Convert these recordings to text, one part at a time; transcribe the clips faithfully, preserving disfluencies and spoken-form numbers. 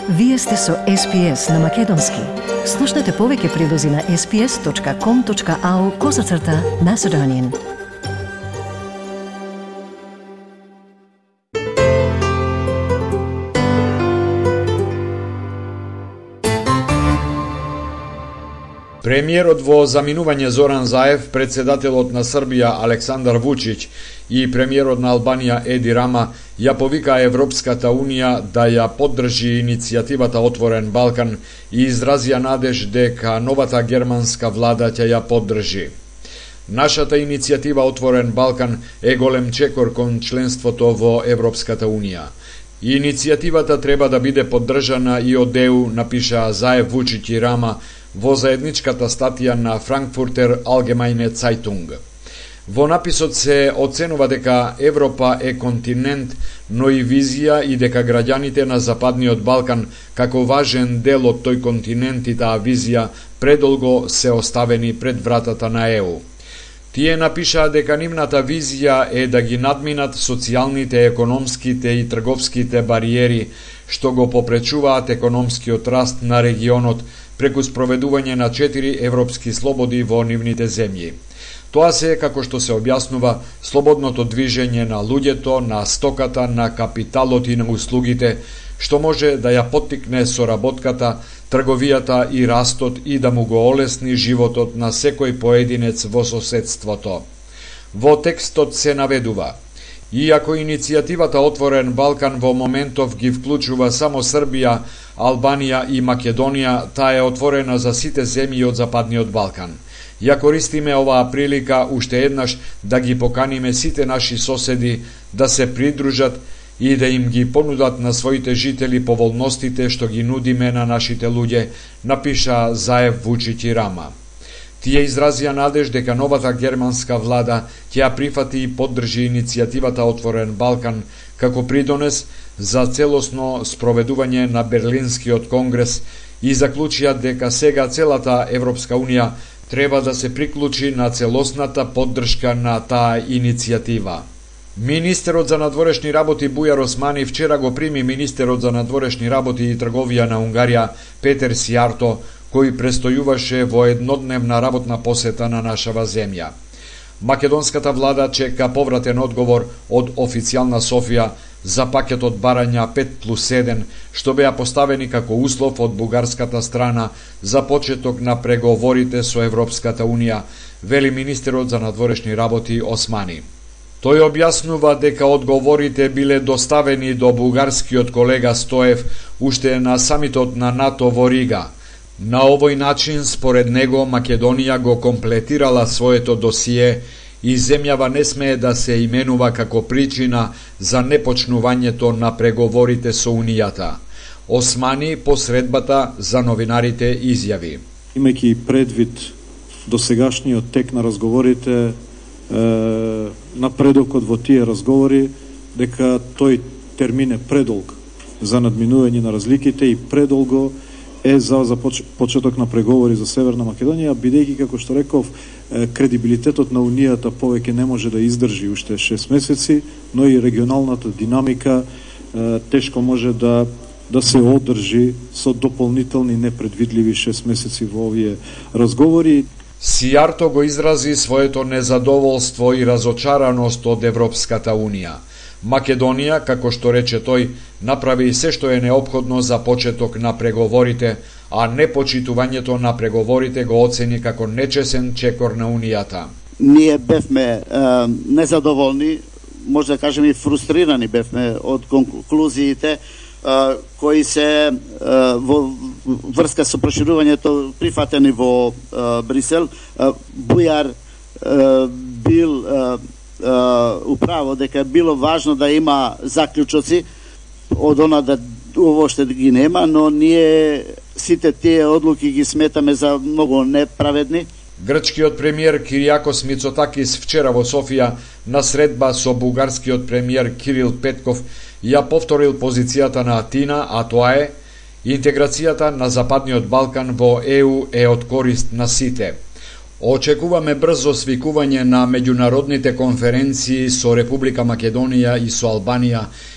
Вие сте со Ес Пи Ес на Македонски. Слушнете повеќе прилози на ес пи ес точка ком точка ау козацрта Macedonian. Премиерот во заминување Зоран Заев, председателот на Србија Александар Вучиќ и премиерот на Албанија Еди Рама ја повика Европската Унија да ја поддржи иницијативата Отворен Балкан и изразија надеж дека новата германска влада ќе ја поддржи. Нашата иницијатива Отворен Балкан е голем чекор кон членството во Европската Унија. Иницијативата треба да биде поддржана и од Е У, напиша Заев, Вучиќ и Рама во заедничката статија на Frankfurter Allgemeine Zeitung. Во написот се оценува дека Европа е континент, но и визија и дека граѓаните на Западниот Балкан како важен дел од тој континент и таа визија предолго се оставени пред вратата на Е У. Тие напишаа дека нивната визија е да ги надминат социјалните, економските и трговските бариери што го попречуваат економскиот раст на регионот преку спроведување на четири европски слободи во нивните земји. Тоа се, како што се објаснува, слободното движење на луѓето, на стоката, на капиталот и на услугите, што може да ја поттикне соработката, трговијата и растот и да му го олесни животот на секој поединец во соседството. Во текстот се наведува: иако иницијативата Отворен Балкан во моментов ги вклучува само Србија, Албанија и Македонија, таа е отворена за сите земји од Западниот Балкан. Ја користиме оваа прилика уште еднаш да ги поканиме сите наши соседи да се придружат и да им ги понудат на своите жители поволностите што ги нудиме на нашите луѓе, напиша Заев, Вучиќ и Рама. Тие изразија надеж дека новата германска влада ќе ја прифати и поддржи иницијативата Отворен Балкан како придонес за целосно спроведување на Берлинскиот конгрес и заклучија дека сега целата Европска Унија треба да се приклучи на целосната поддршка на таа иницијатива. Министерот за надворешни работи Бујар Османи вчера го прими министерот за надворешни работи и трговија на Унгарија Петер Сијарто, кој престојуваше во еднодневна работна посета на нашава земја. Македонската влада чека повратен одговор од официјална Софија за пакетот барања пет плюс еден, што беа поставени како услов од бугарската страна за почеток на преговорите со Европската Унија, вели министерот за надворешни работи Османи. Тој објаснува дека одговорите биле доставени до бугарскиот колега Стоев уште на самитот на НАТО во Рига. На овој начин, според него, Македонија го комплетирала своето досие и земјава не смее да се именува како причина за непочнувањето на преговорите со Унијата. Османи посредбата за новинарите изјави: имајќи предвид досегашниот тек на разговорите, е, напредокот во тие разговори, дека тој термин е предолг за надминување на разликите и предолго е за, за почеток на преговори за Северна Македонија, бидејќи, како што реков, кредибилитетот на Унијата повеќе не може да издржи уште шест месеци, но и регионалната динамика е, тешко може да да се одржи со дополнителни непредвидливи шест месеци во овие разговори. Сијарто го изрази своето незадоволство и разочараност од Европската Унија. Македонија, како што рече тој, направи се што е неопходно за почеток на преговорите, а непочитувањето на преговорите го оцени како нечесен чекор на Унијата. Ние бевме е, незадоволни, може да кажеме и фрустрирани бевме од конклузиите е, кои се е, во врска со проширувањето прифатени во е, Брисел. Е, Бујар е, бил е, управо дека било важно да има заклучоци од она да ово што ги нема, но ние сите тие одлуки ги сметаме за многу неправедни. Грчкиот премиер Киријакос Мицотакис вчера во Софија на средба со бугарскиот премиер Кирил Петков ја повторил позицијата на Атина, а тоа е: интеграцијата на Западниот Балкан во Е У е од корист на сите. Очекуваме брзо свикување на меѓународните конференции со Република Македонија и со Албанија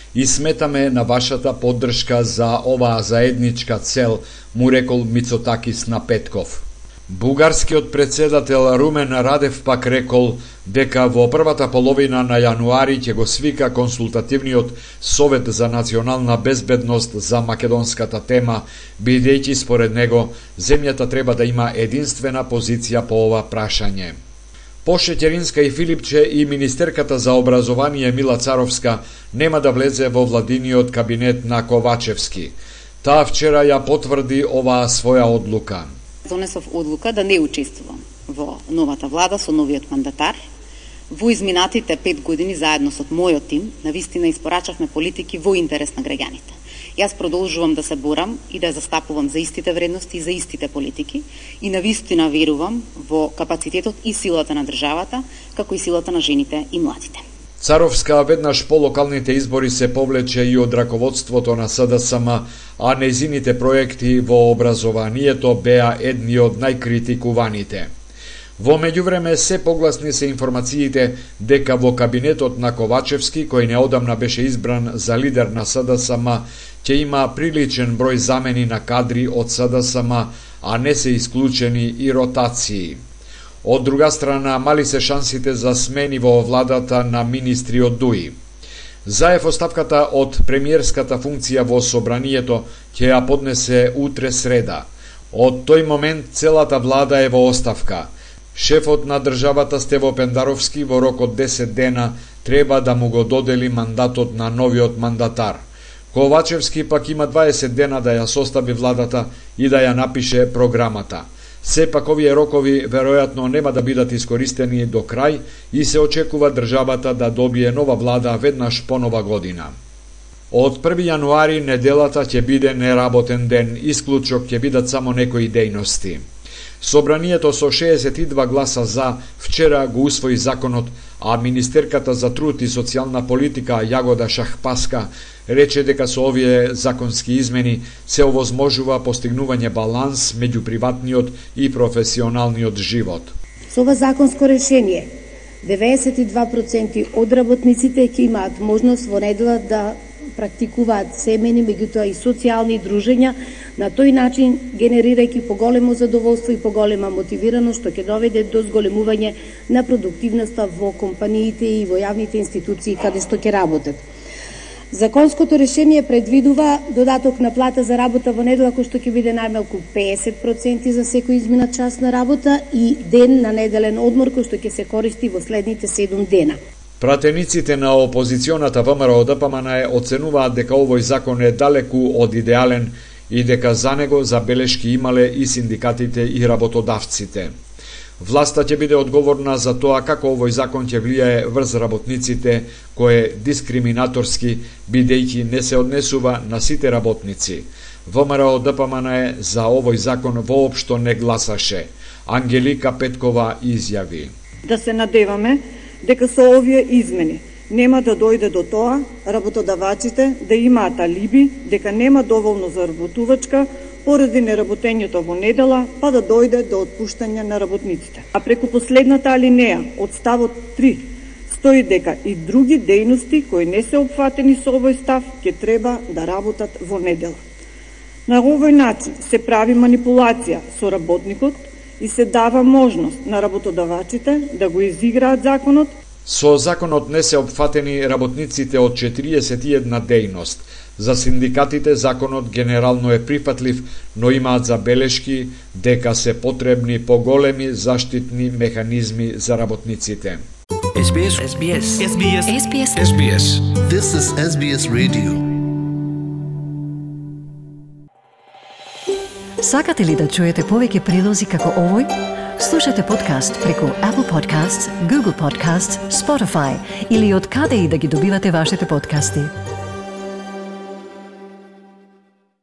и сметаме на вашата поддршка за оваа заедничка цел, му рекол Мицотакис на петков. Бугарскиот председател Румен Радев пак рекол дека во првата половина на јануари ќе го свика консултативниот Совет за национална безбедност за македонската тема, бидејќи според него земјата треба да има единствена позиција по ова прашање. Поше Ќеринска и Филипче и министерката за образование Мила Царовска нема да влезе во владиниот кабинет на Ковачевски. Таа вчера ја потврди оваа своја одлука. Донесов одлука да не учествувам во новата влада со новиот мандатар. Во изминатите пет години заедно со мојот тим, навистина испорачавме политики во интерес на граѓаните. Јас продолжувам да се борам и да застапувам за истите вредности и за истите политики и навистина верувам во капацитетот и силата на државата, како и силата на жените и младите. Царовска веднаш по локалните избори се повлече и од раководството на СДСМ, а нејзините проекти во образованието беа едни од најкритикуваните. Во меѓувреме се погласни се информациите дека во кабинетот на Ковачевски, кој неодамна беше избран за лидер на СДСМ, ќе има приличен број замени на кадри од СДСМ, а не се исклучени и ротации. Од друга страна, мали се шансите за смени во владата на министри од ДУИ. Заев оставката од премиерската функција во собранието ќе ја поднесе утре среда. Од тој момент целата влада е во оставка. Шефот на државата Стево Пендаровски во рок од десет дена треба да му го додели мандатот на новиот мандатар. Ковачевски пак има дваесет дена да ја состави владата и да ја напише програмата. Сепак овие рокови веројатно нема да бидат искористени до крај и се очекува државата да добие нова влада веднаш по нова година. Од први јануари неделата ќе биде неработен ден, исклучок ќе бидат само некои дејности. Собранието со шеесет и два гласа за вчера го усвои законот, а министерката за труд и социјална политика Јагода Шахпаска рече дека со овие законски измени се овозможува постигнување баланс меѓу приватниот и професионалниот живот. Со ова законско решение, деветдесет и два проценти од работниците ќе имаат можност во недела да практикуваат семени, меѓутоа и социјални дружења, на тој начин генерирајќи поголемо задоволство и поголема мотивираност, што ќе доведе до зголемување на продуктивноста во компаниите и во јавните институции каде што ќе работат. Законското решение предвидува додаток на плата за работа во недела, кој што ќе биде најмалку пеесет проценти за секој изминат час на работа и ден на неделен одмор кој што ќе се користи во следните седум дена. Пратениците на опозиционата ВМРО Д П М Н Е оценуваат дека овој закон е далеку од идеален и дека за него забелешки имале и синдикатите и работодавците. Власта ќе биде одговорна за тоа како овој закон ќе влијае врз работниците, кој е дискриминаторски, бидејќи не се однесува на сите работници. ВМРО Д П М Н Е за овој закон воопшто не гласаше. Ангелика Петкова изјави: Да се надеваме дека со овие измени нема да дојде до тоа работодавачите да имаат алиби дека нема доволно заработувачка поради неработењето во недела, па да дојде до отпуштање на работниците. А преку последната алинеја од ставот три стои дека и други дејности кои не се опфатени со овој став ќе треба да работат во недела. На овој начин се прави манипулација со работникот и се дава можност на работодавачите да го изиграат законот. Со законот не се опфатени работниците од четириесет и една дејност. За синдикатите законот генерално е прифатлив, но имаат забелешки дека се потребни поголеми заштитни механизми за работниците. Ес Би Ес. Ес Би Ес. Ес Би Ес. Ес Би Ес. Ес Би Ес. This is Ес Би Ес Radio. Сакате ли да чуете повеќе прилози како овој? Слушате подкаст преку Apple Podcasts, Google Podcasts, Spotify или од каде и да ги добивате вашите подкасти.